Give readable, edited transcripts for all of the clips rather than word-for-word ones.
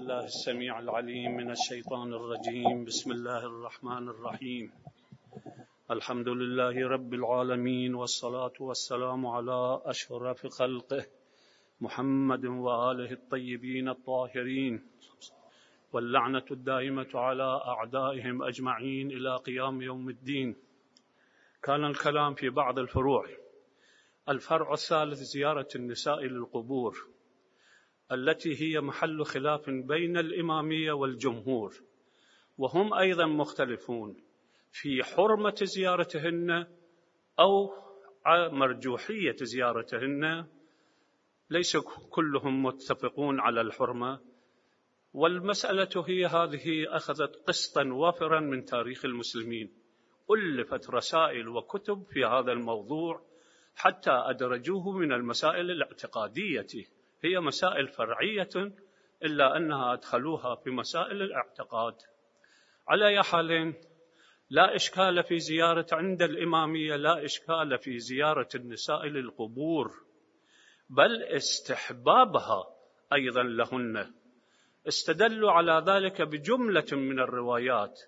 بالله السميع العليم من الشيطان الرجيم. بسم الله الرحمن الرحيم. الحمد لله رب العالمين، والصلاة والسلام على أشرف خلقه محمد وآله الطيبين الطاهرين، واللعنة الدائمة على أعدائهم أجمعين إلى قيام يوم الدين. كان الكلام في بعض الفروع. الفرع الثالث زيارة النساء للقبور، التي هي محل خلاف بين الإمامية والجمهور، وهم أيضا مختلفون في حرمة زيارتهن أو مرجوحية زيارتهن. ليس كلهم متفقون على الحرمة، والمسألة هي هذه: أخذت قسطا وافرا من تاريخ المسلمين، ألفت رسائل وكتب في هذا الموضوع حتى أدرجوه من المسائل الاعتقادية. هي مسائل فرعية إلا أنها أدخلوها في مسائل الاعتقاد. على أي حال، لا إشكال في زيارة عند الإمامية، لا إشكال في زيارة النساء للقبور، بل استحبابها أيضا لهن. استدلوا على ذلك بجملة من الروايات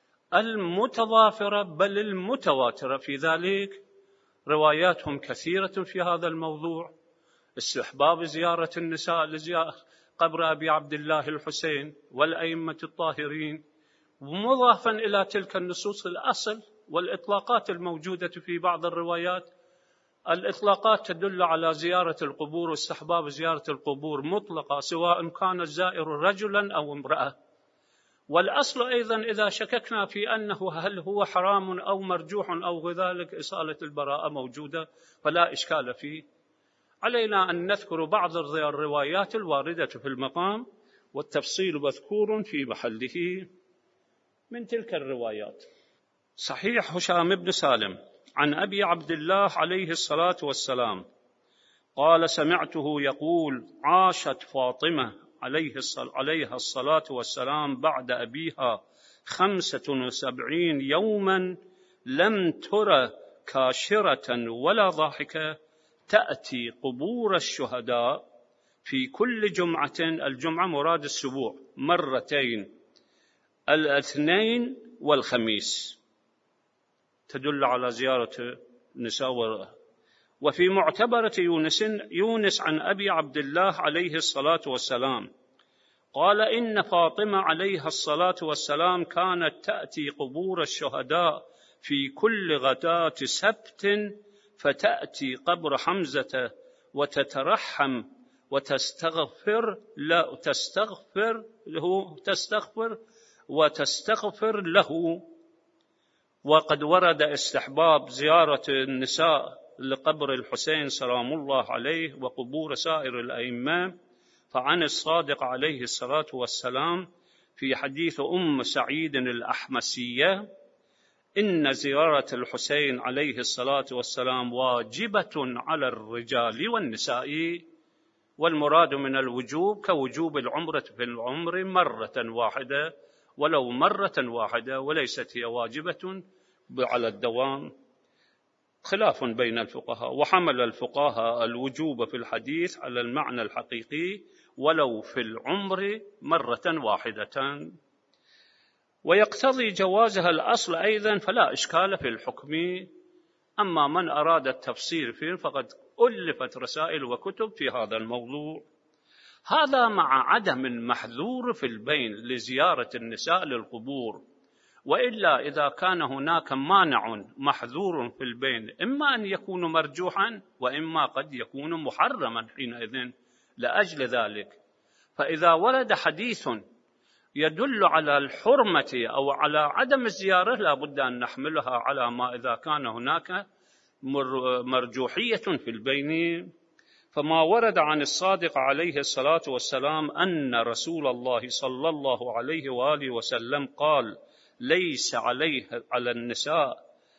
المتضافرة بل المتواترة في ذلك. رواياتهم كثيرة في هذا الموضوع: استحباب زيارة النساء لزيارة قبر أبي عبد الله الحسين والأئمة الطاهرين، مضافا إلى تلك النصوص الأصل والإطلاقات الموجودة في بعض الروايات. الإطلاقات تدل على زيارة القبور واستحباب زيارة القبور مطلقة، سواء كان الزائر رجلا أو امرأة. والأصل أيضا إذا شككنا في أنه هل هو حرام أو مرجوح أو ذلك، إصالة البراءة موجودة فلا إشكال فيه. علينا أن نذكر بعض الروايات الواردة في المقام، والتفصيل مذكور في محله. من تلك الروايات: صحيح هشام بن سالم عن أبي عبد الله عليه الصلاة والسلام قال: سمعته يقول: عاشت فاطمة عليها الصلاة والسلام بعد أبيها 75 يوما لم تر كاشرة ولا ضاحكة، تأتي قبور الشهداء في كل جمعة، الجمعة مراد السبوع، مرتين، الاثنين والخميس. تدل على زيارة النساء. وفي معتبرة يونس عن أبي عبد الله عليه الصلاة والسلام قال: إن فاطمة عليها الصلاة والسلام كانت تأتي قبور الشهداء في كل غداة سبت، فتأتي قبر حمزة وتترحم وتستغفر له. وقد ورد استحباب زيارة النساء لقبر الحسين سلام الله عليه وقبور سائر الأئمة. فعن الصادق عليه الصلاة والسلام في حديث أم سعيد الأحمسية: إن زيارة الحسين عليه الصلاة والسلام واجبة على الرجال والنساء. والمراد من الوجوب كوجوب العمرة في العمر مرة واحدة، ولو مرة واحدة، وليست هي واجبة على الدوام. خلاف بين الفقهاء، وحمل الفقهاء الوجوب في الحديث على المعنى الحقيقي ولو في العمر مرة واحدة، ويقتضي جوازها الأصل أيضا، فلا إشكال في الحكم. أما من أراد التفسير فيه فقد ألفت رسائل وكتب في هذا الموضوع. هذا مع عدم المحذور في البين لزيارة النساء للقبور. وإلا إذا كان هناك مانع محذور في البين، إما أن يكون مرجوحا وإما قد يكون محرما حينئذ لأجل ذلك. فإذا ورد حديث يدل على الحرمة أو على عدم الزيارة، لا بد أن نحملها على ما إذا كان هناك مرجوحية في البين. فما ورد عن الصادق عليه الصلاة والسلام أن رسول الله صلى الله عليه وآله وسلم قال: ليس على النساء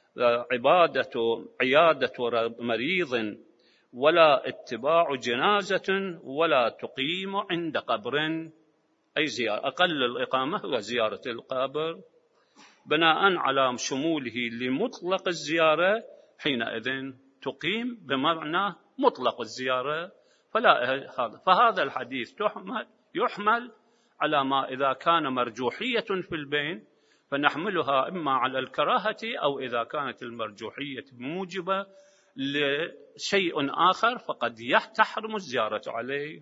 عيادة مريض ولا اتباع جنازة ولا تقيم عند قبر، أي زيارة أقل الإقامة هو زيارة القبر، بناء على شموله لمطلق الزيارة. حينئذ تقيم بمعنى مطلق الزيارة. فهذا الحديث يحمل على ما إذا كان مرجوحية في البين فنحملها إما على الكراهة، أو إذا كانت المرجوحية موجبة لشيء آخر فقد تحرم الزيارة عليه.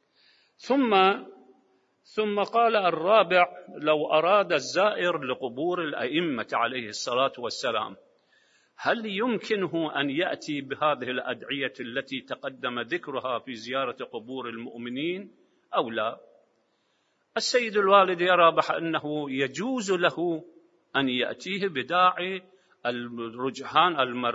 ثم قال الرابع: لو أراد الزائر لقبور الأئمة عليه الصلاة والسلام هل يمكنه أن يأتي بهذه الأدعية التي تقدم ذكرها في زيارة قبور المؤمنين أو لا؟ السيد الوالد يرى بأنه يجوز له أن يأتيه بداعي الرجحان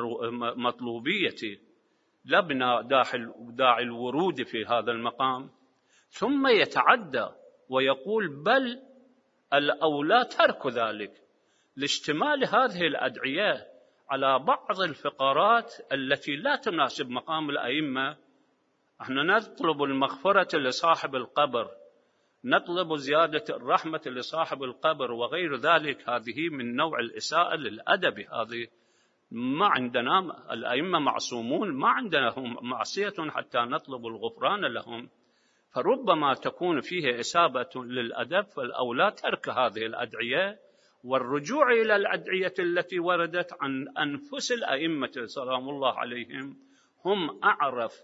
المطلوبية، لا بناء داعي الورود في هذا المقام، ثم يتعدى ويقول بل الأولى ترك ذلك لاشتمال هذه الأدعية على بعض الفقرات التي لا تناسب مقام الأئمة. احنا نطلب المغفرة لصاحب القبر، نطلب زيادة الرحمة لصاحب القبر وغير ذلك، هذه من نوع الإساءة للأدب. هذه ما عندنا، الأئمة معصومون، ما عندنا معصية حتى نطلب الغفران لهم، فربما تكون فيه إساءة للأدب، فالأولى ترك هذه الأدعية والرجوع إلى الأدعية التي وردت عن أنفس الأئمة سلام الله عليهم، هم أعرف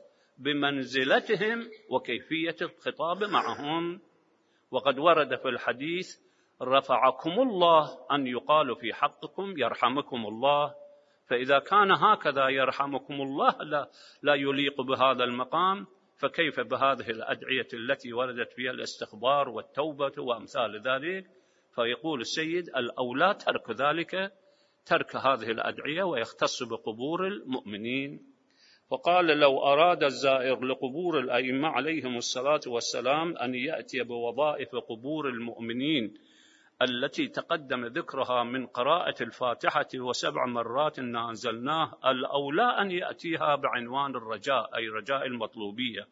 بمنزلتهم وكيفية الخطاب معهم. وقد ورد في الحديث: رفعكم الله أن يقال في حقكم يرحمكم الله. فإذا كان هكذا يرحمكم الله لا يليق بهذا المقام، فكيف بهذه الأدعية التي وردت فيها الاستخبار والتوبة وأمثال ذلك؟ فيقول السيد الأولى ترك ذلك، ترك هذه الأدعية ويختص بقبور المؤمنين. وقال: لو أراد الزائر لقبور الأئمة عليهم الصلاة والسلام أن يأتي بوظائف قبور المؤمنين التي تقدم ذكرها من قراءة الفاتحة و7 مرات أنزلناه، الأولى أن يأتيها بعنوان الرجاء، أي رجاء المطلوبية،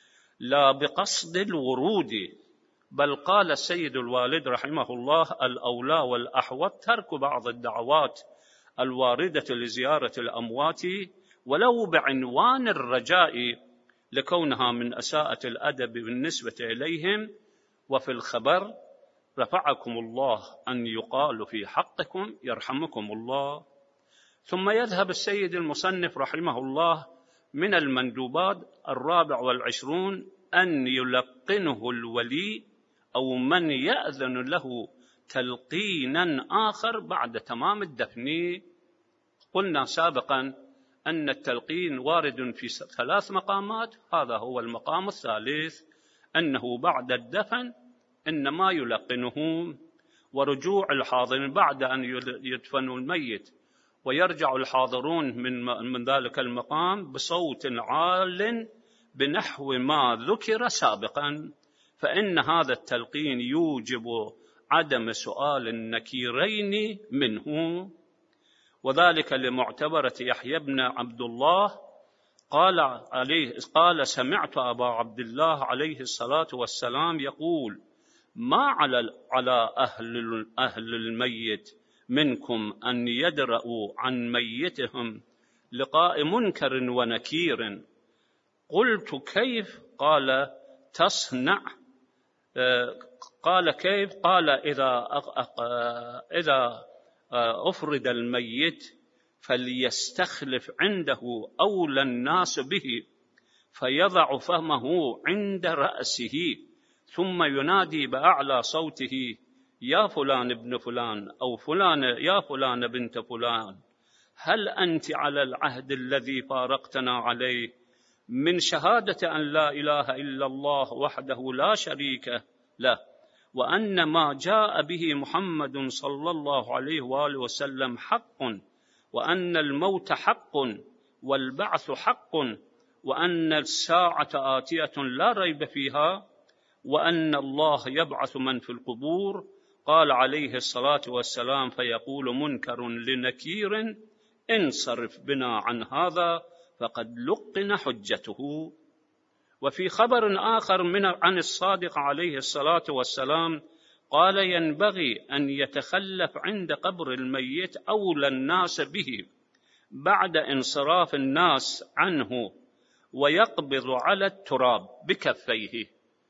لا بقصد الورود. بل قال السيد الوالد رحمه الله: الأولى والأحوط ترك بعض الدعوات الواردة لزيارة الأموات ولو بعنوان الرجاء، لكونها من أساءة الأدب بالنسبة إليهم. وفي الخبر: رفعكم الله أن يقال في حقكم يرحمكم الله. ثم يذهب السيد المصنف رحمه الله من المندوبات 24 أن يلقنه الولي أو من يأذن له تلقينا آخر بعد تمام الدفن. قلنا سابقا أن التلقين وارد في 3 مقامات، هذا هو المقام الثالث، أنه بعد الدفن إنما يلقنه، ورجوع الحاضرين بعد أن يدفنوا الميت ويرجع الحاضرون من ذلك المقام بصوت عال بنحو ما ذكر سابقا، فإن هذا التلقين يوجب عدم سؤال النكيرين منه. وذلك لمعتبرة يحيى بن عبد الله قال: سمعت أبا عبد الله عليه الصلاة والسلام يقول: ما على أهل الميت منكم أن يدرأوا عن ميتهم لقاء منكر ونكير. قلت: كيف؟ قال: تصنع. قال: كيف؟ قال: إذا أفرد الميت فليستخلف عنده أولى الناس به، فيضع فمه عند رأسه، ثم ينادي بأعلى صوته: يا فلان ابن فلان، أو فلان يا فلان بنت فلان، هل أنت على العهد الذي فارقتنا عليه من شهادة أن لا إله إلا الله وحده لا شريك له، وأن ما جاء به محمد صلى الله عليه وآله وسلم حق، وأن الموت حق والبعث حق، وأن الساعة آتية لا ريب فيها، وأن الله يبعث من في القبور؟ قال عليه الصلاة والسلام: فيقول منكر لنكير: انصرف بنا عن هذا فقد لقن حجته. وفي خبر آخر عن الصادق عليه الصلاة والسلام قال: ينبغي أن يتخلف عند قبر الميت أولى الناس به بعد انصراف الناس عنه، ويقبض على التراب بكفيه.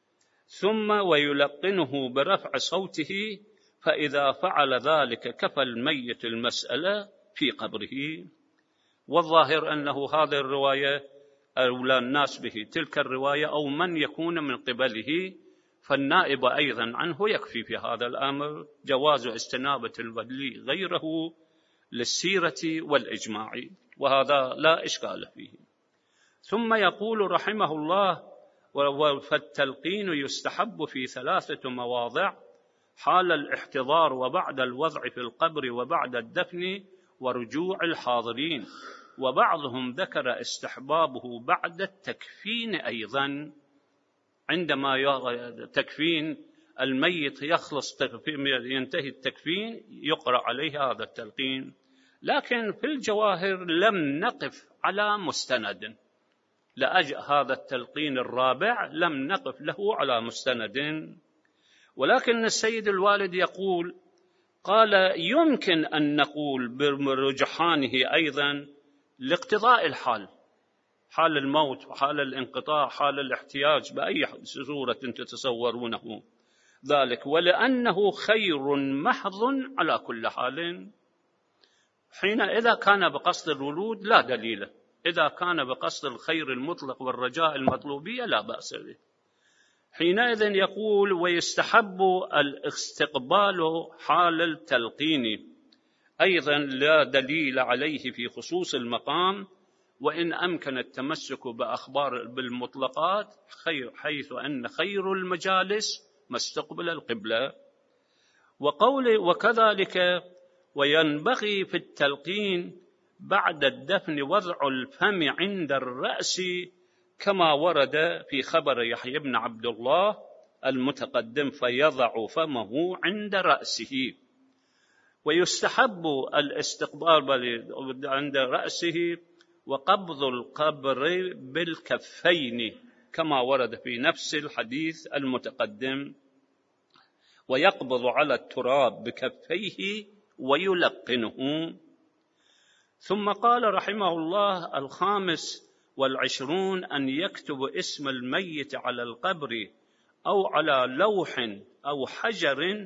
ثم ويلقنه برفع صوته، فإذا فعل ذلك كفى الميت المسألة في قبره. والظاهر أنه هذه الرواية أولى الناس به، تلك الرواية أو من يكون من قبله، فالنائب أيضا عنه يكفي في هذا الأمر جواز استنابة الولي غيره للسيرة والإجماع، وهذا لا إشكال فيه. ثم يقول رحمه الله: فالتلقين يستحب في 3 مواضع: حال الاحتضار، وبعد الوضع في القبر، وبعد الدفن، ورجوع الحاضرين. وبعضهم ذكر استحبابه بعد التكفين أيضا، عندما تكفين الميت يخلص ينتهي التكفين يقرأ عليه هذا التلقين. لكن في الجواهر لم نقف على مستند لأجل هذا التلقين الرابع، لم نقف له على مستند. ولكن السيد الوالد يقول، قال: يمكن أن نقول برجحانه أيضا لاقتضاء الحال، حال الموت وحال الانقطاع، حال الاحتياج، بأي صورة تتصورونه ذلك، ولأنه خير محض على كل حال. حين إذا كان بقصد الولود لا دليل، إذا كان بقصد الخير المطلق والرجاء المطلوبية لا بأس به. حينئذ يقول: ويستحب الاستقبال حال التلقين، أيضا لا دليل عليه في خصوص المقام، وإن أمكن التمسك بأخبار بالمطلقات، حيث أن خير المجالس ما استقبل القبلة. وكذلك وينبغي في التلقين بعد الدفن وضع الفم عند الرأس، كما ورد في خبر يحيى بن عبد الله المتقدم، فيضع فمه عند رأسه. ويستحب الاستقبال عند رأسه وقبض القبر بالكفين، كما ورد في نفس الحديث المتقدم، ويقبض على التراب بكفيه ويلقنه. ثم قال رحمه الله: 25 أن يكتب اسم الميت على القبر أو على لوح أو حجر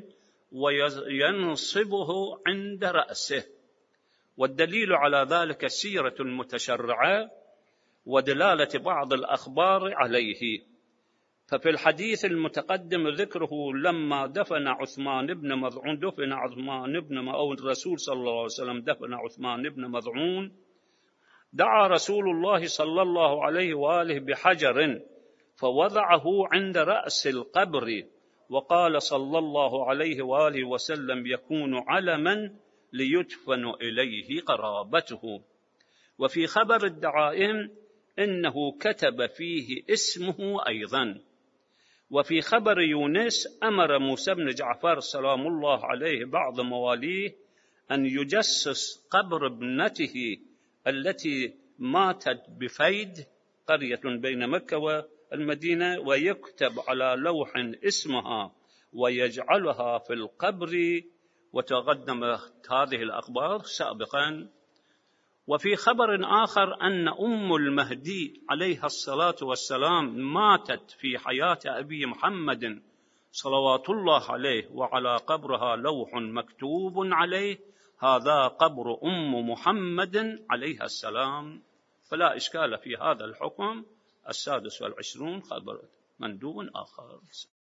وينصبه عند رأسه. والدليل على ذلك سيرة المتشرعة ودلالة بعض الأخبار عليه. ففي الحديث المتقدم ذكره لما دفن عثمان بن مظعون، أو الرسول صلى الله عليه وسلم دفن عثمان بن مظعون، دعا رسول الله صلى الله عليه وآله بحجر فوضعه عند رأس القبر، وقال صلى الله عليه وآله وسلم: يكون علما ليدفن إليه قرابته. وفي خبر الدعائم إنه كتب فيه اسمه أيضا. وفي خبر يونس أمر موسى بن جعفر سلام الله عليه بعض مواليه أن يجسس قبر ابنته التي ماتت بفيد، قرية بين مكة والمدينة، ويكتب على لوح اسمها ويجعلها في القبر، وتقدم هذه الأخبار سابقا. وفي خبر آخر أن أم المهدي عليها الصلاة والسلام ماتت في حياة أبي محمد صلوات الله عليه، وعلى قبرها لوح مكتوب عليه: هذا قبر أم محمد عليها السلام. فلا إشكال في هذا الحكم. 26 خبر مندوب آخر.